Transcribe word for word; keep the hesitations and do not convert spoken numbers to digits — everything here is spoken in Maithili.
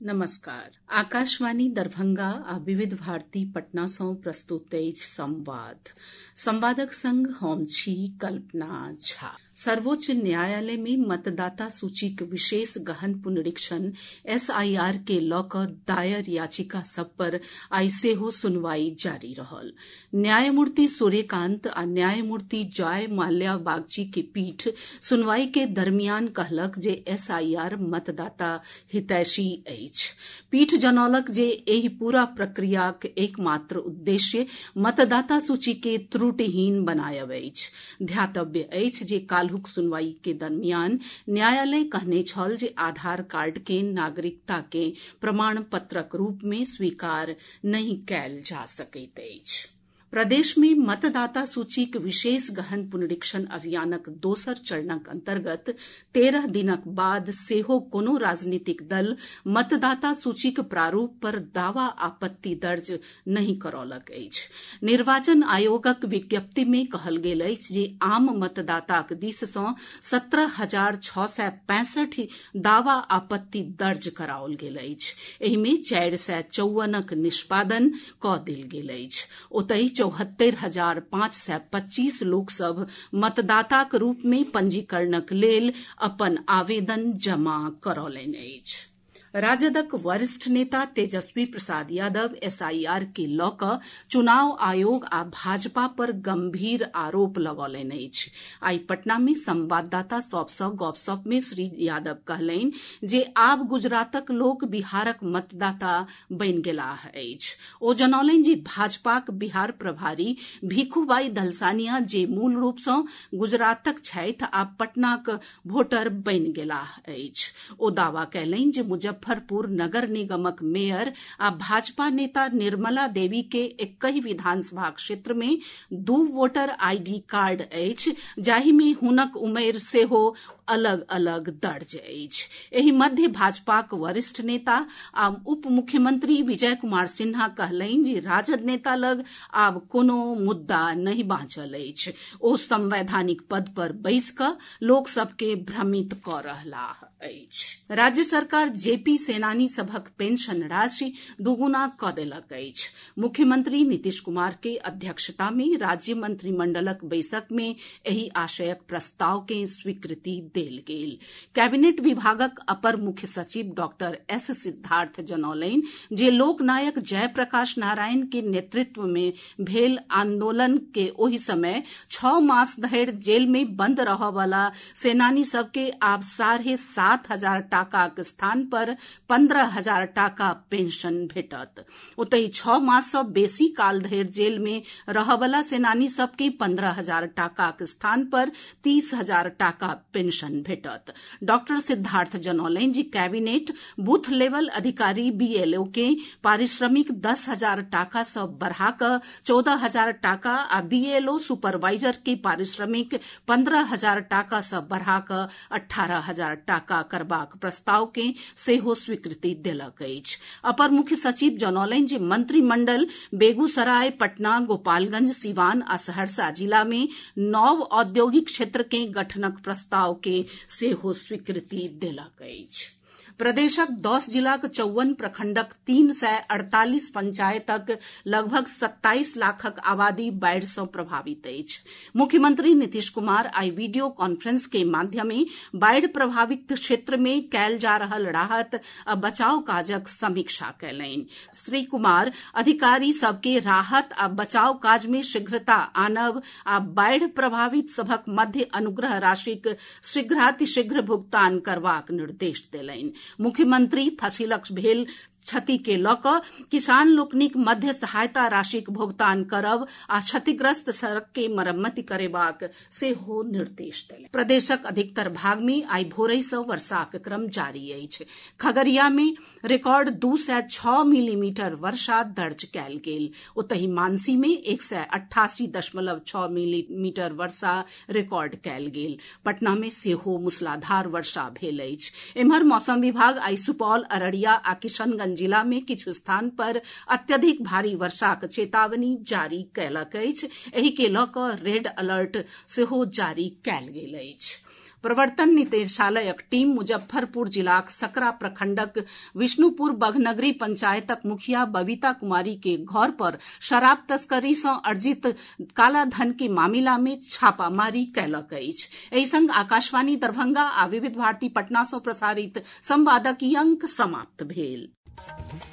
नमस्कार। आकाशवाणी दरभंगा आ विविध भारती पटना सँ प्रस्तुत अछि संवाद। संवादक संग हम छी कल्पना झा। सर्वोच्च न्यायालय में मतदाता सूचीक विशेष गहन पुनरीक्षण एस आई आर के लऽ कऽ दायर याचिका सभ पर आइ सेहो सुनवाई जारी रहल। न्यायमूर्ति सूर्यकांत आ न्यायमूर्ति जय माल्या बागची के पीठ सुनवाई के दरमियान कहलक जे एस आई आर मतदाता हितैषी अछि। पीठ जनौलक जे एहि पूरा प्रक्रियाक एकमात्र उद्देश्य मतदाता सूची के त्रुटिहीन बनायब अछि। ध्यातव्य अछि जे काल्हुक सुनवाई के दरमियान न्यायालय कहने छल जे आधार कार्ड के नागरिकता के प्रमाण पत्रक रूप में स्वीकार नहीं कयल जा सकैत अछि। प्रदेश में मतदाता सूचीक विशेष गहन पुनरीक्षण अभियानक दोसर चरणक अंतर्गत तेरह दिनक बाद सेहो कोनो राजनीतिक दल मतदाता सूचीक प्रारूप पर दावा आपत्ति दर्ज नहीं करौलक अछि। निर्वाचन आयोगक विज्ञप्ति में कहल गेल अछि जे आम मतदाताक दिस सँ सत्रह हजार छओ सय पैंसठि दावा आपत्ति दर्ज कराओल गेल अछि। एहि में चारि सय चौवनक निष्पादन कऽ देल गेल अछि। ओतहि चौहत्तरि हजार पांच सय पच्चीस लोक सभ मतदाताक रूप में पंजीकरणक लेल अपन आवेदन जमा करौलनि अछि। राजदक वरिष्ठ नेता Tejashwi Prasad Yadav S I R के लऽ कऽ चुनाव आयोग आ भाजपा पर गंभीर आरोप लगौलनि अछि। आइ पटना में संवाददाता सभ सँ गपशप में श्री यादव कहलनि जे आब गुजरातक लोक बिहारक मतदाता बनि गेलाह अछि। ओ जनौलनि जे भाजपाक बिहार प्रभारी भीखूबाई दलसानिया जे मूल रूप सँ गुजरातक छथि आब पटनाक भोटर बनि गेलाह अछि। ओ दावा कयलनि जे मुजफ्फरपुर नगर निगमक मेयर आ भाजपा नेता निर्मला देवी के एकहि विधानसभा क्षेत्र में दू वोटर आईडी कार्ड अछि, जाहि में हुनक उमेर सेहो अलग अलग दर्ज अछि। एहि मध्य भाजपाक वरिष्ठ नेता आ उप मुख्यमंत्री विजय कुमार सिन्हा कहलनि जे राजद नेता लग आब कोनो मुद्दा नहीं बाँचल अछि। ओ संवैधानिक पद पर बैस कऽ लोक सभ के भ्रमित कऽ रहलाह अछि। राज्य सरकार जेपी सेनानी सभक पेंशन राशि दुगुना कऽ देलक अछि। मुख्यमंत्री नीतीश कुमार के अध्यक्षता में राज्य मंत्रिमंडलक बैसक में एहि आशयक प्रस्ताव के स्वीकृति देल गेल। कैबिनेट विभागक अपर मुख्य सचिव डॉक्टर एस सिद्धार्थ जनौलनि जे लोकनायक जयप्रकाश नारायण के नेतृत्व में भेल आंदोलन के ओहि समय छओ मास धरि जेल में बंद रहऽ वाला सेनानी सभ के आब साढ़े सात हजार टाकाक स्थान पर पंद्रह हजार टाका पेंशन भेटत। ओतहि छओ मास सँ बेसी काल धरि जेल में रहऽ वाला सेनानी सभ के पंद्रह हजार टाकाक स्थान पर तीस हजार टाका पेंशन भेटत। डॉक्टर सिद्धार्थ जनौलनि जे कैबिनेट बूथ लेवल अधिकारी बीएलओ के पारिश्रमिक दस हजार टाका सँ बढ़ा कऽ चौदह हजार टाका आ बीएलओ सुपरवाइजर के पारिश्रमिक पंद्रह हजार टाका सँ बढ़ा कऽ अठारह हजार टाका करबाक प्रस्ताव के सेहो स्वीकृति देलक अछि। अपर मुख्य सचिव जनौलनि जे मंत्रिमंडल बेगूसराय, पटना, गोपालगंज, सीवान आ सहरसा जिला में नव औद्योगिक क्षेत्र के गठनक प्रस्ताव के सेहो स्वीकृति देलक अछि। प्रदेशक दस जिलाक चौवन प्रखंडक तीन सय अड़तालीस पंचायतक लगभग सत्ताईस लाखक आबादी बाढ़ि सँ प्रभावित अछि। मुख्यमंत्री नीतीश कुमार आइ वीडियो कॉन्फ्रेंस के माध्यमे बाढ़ि प्रभावित क्षेत्र में कयल जा रहल राहत आ बचाव काजक समीक्षा कयलनि। श्री कुमार अधिकारी सभ के राहत आ बचाव काज में शीघ्रता आनब आ बाढ़ि प्रभावित सभक मध्य अनुग्रह राशिक शीघ्रातिशीघ्र भुगतान करबाक निर्देश देलनि। मुख्यमंत्री फसिलक भेल क्षति के लऽ कऽ किसान लोकनिक मध्य सहायता राशिक भुगतान करब आ क्षतिग्रस्त सड़क के मरम्मति करेबाक सेहो निर्देश देलनि। प्रदेशक अधिकतर भाग में आइ भोरहि सँ वर्षाक क्रम जारी अछि। खगड़िया में रिकॉर्ड दू सय छओ मिलीमीटर वर्षा दर्ज कयल गेल। ओतहि मानसी में एक सय अट्ठासी दशमलव छओ मिलीमीटर वर्षा रिकॉर्ड कयल गेल। पटना में सेहो मूसलाधार वर्षा भेल अछि। एम्हर मौसम विभाग आइ सुपौल, अररिया आ किशनगंज जिला में किछु स्थान पर अत्यधिक भारी वर्षाक चेतावनी जारी कयलक अछि। एहि के लऽ कऽ रेड अलर्ट सेहो जारी कयल गेल अछि। प्रवर्तन निदेशालयक टीम मुजफ्फरपुर जिलाक सकरा प्रखंडक विष्णुपुर बघनगरी पंचायतक मुखिया बबीता कुमारी के घर पर शराब तस्करी सँ अर्जित कालाधन के मामिला मे छापामारी कयलक अछि। एहि संग आकाशवाणी दरभंगा आ विविध भारती पटना सँ प्रसारित संवादक ई अंक समाप्त भेल।